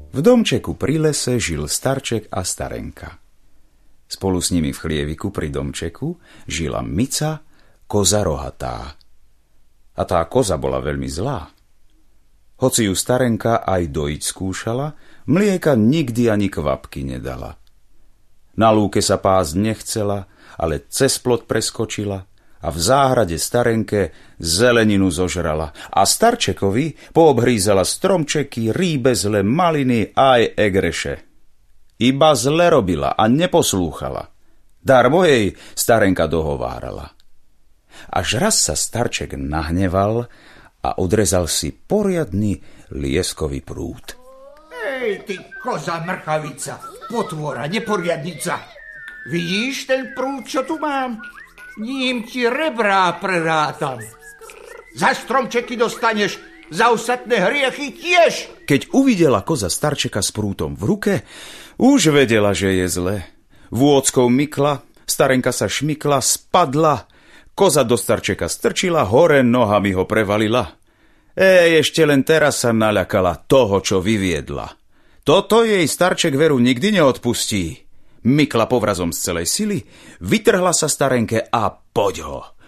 V domčeku pri lese žil starček a starenka. Spolu s nimi v chlieviku pri domčeku žila Mica, koza rohatá. A tá koza bola veľmi zlá. Hoci ju starenka aj dojiť skúšala, mlieka nikdy ani kvapky nedala. Na lúke sa pásť nechcela, ale cez plot preskočila a v záhrade starenke zeleninu zožrala a starčekovi poobhrízala stromčeky, rýbezle, maliny aj egreše. Iba zle robila a neposlúchala. Darmo jej starenka dohovárala. Až raz sa starček nahneval a odrezal si poriadny lieskový prúd. Ej, ty koza mrchavica, potvora, neporiadnica. Vidíš ten prúd, čo tu mám? Ním ti rebrá prerátam. Za stromčeky dostaneš, za ostatné hriechy tiež. Keď uvidela koza starčeka s prútom v ruke, už vedela, že je zle. Vôckou mykla, starenka sa šmykla, spadla. Koza do starčeka strčila, hore nohami ho prevalila. Ešte len teraz sa naľakala toho, čo vyviedla. Toto jej starček veru nikdy neodpustí. Mykla povrazom z celej sily, vytrhla sa starenke a poď ho.